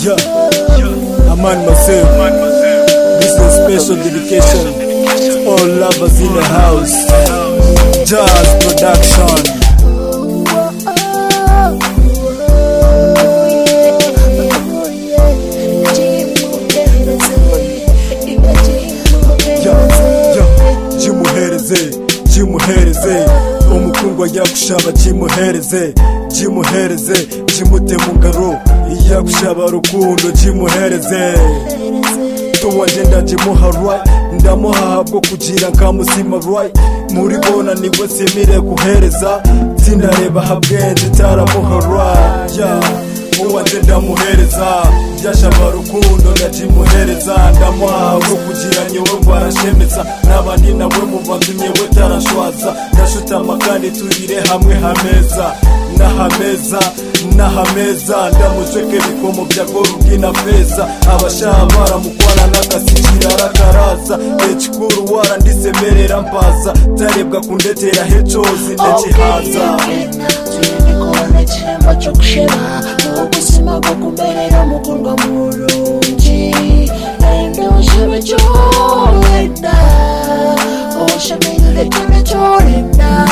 Yeah, I'm on myself. This is a special dedication to all lovers in the house. Jazz Production. Jimuhereze umukundwa yakushaba jimuhereze jimuhereze jimute mu ngaro yakushaba rukundo jimuhereze tuwanje ndajimuha right ndamuha bwo kugira nkamusima right muri bona nibwo semire guhereza tindareba habwenje taramuha right uwanje ndamuhereza byashaba rukundo ndajimuhereza ndamuha bwo kugira nyewe barashemeza n'abandi nawe muvandimwe we tarashwaza ndashutama kandi turire hamwe hameza nahameza ndamuzweke bikomo bya gorugina feza abashabara mukwana n'akasikira rakaraza ekikuru wara ndisemerera mpaza tarebwa kundetera hecozi nekihaza Chemba chokusheba ubuzima bwo kumberera mukundwa murungi endo shebe cholenda oshamile tone cholenda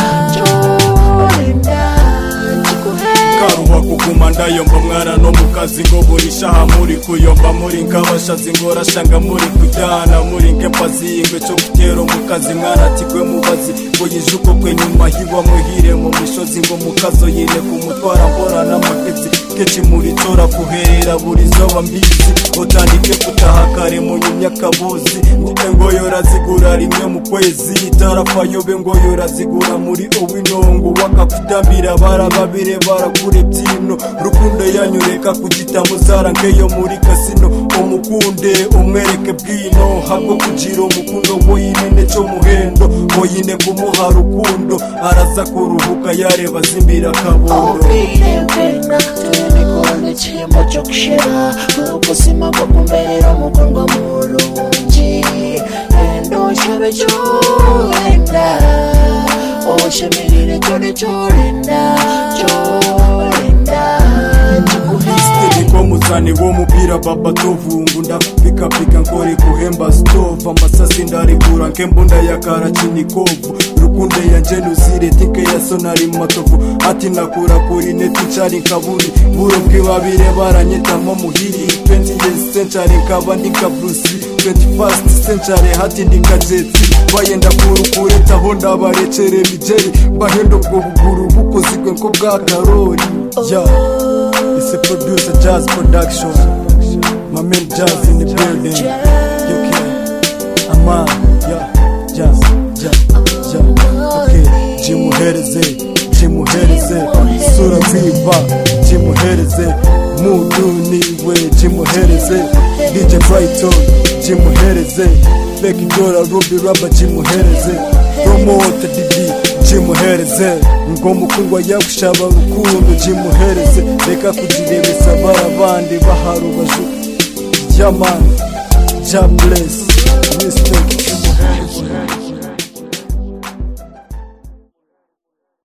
karuha kuguma ndayomba mwana no mukazi ngo burishaha muri kuyomba muri nkabashazi ngo rashanga muri kujyana muri nkempazingwe cyo kutero mukazi mwana tikwe mubazi ngo yijuko kwe nyuma hiwa muhire mu mishozi ngo mukazo yine kumutwara mbona n'amakezi kechi muri tora kuherera buri zoba mbizi utandike kutaha kare mu nyakabuzi ngo yorazigura rimwe mu kwezi tarafa yobe ngo yorazigura muri owinongo wakakutambira barababire barakure byino rukundo yanyureka kugita muzara nkeyo muri kasino umukunde umwereke bwino habwo kugira umukundo woyine cyo muhendo woyine kumuha rukundo araza kuruhuka yareba zimbira kabondo chemba chokusheba ubuzima bwo kumberera mukundwa murungi endo shebe cholenda oshemirire tone cholenda muzani wo mupira baba tovungu ndapika nkore kuhemba stove amasasi ndarigura nkembunda yakara chinikovu rukunde yanje nuzire tike ya sonari matovu ati nakura kuri netichari nkaburi buro bwibabire baranyetamo muhiri 20th century nkabandi nka Bruce 21st century hati ndikajetsi bayenda kurukureta honda barecere bijeri bahendo bwo buguru bukozigwe nko bwa Karoli It's a producer, Jazz Production. My man Jazz in the building. You can. Aman, Jazz. Okay, Jimuhereze, Sura Viva, Jimuhereze, Muduniwe, Jimuhereze, DJ Brighton, Jimuhereze, Becky Dora, Ruby Rubber, Jimuhereze, Promoter DD, Jimuhereze, ngomukungwa yakushaba rukundo Jimuhereze, reka kujirebesa barabandi baharubaju Jaman, Jam bless, respect Jimuhereze.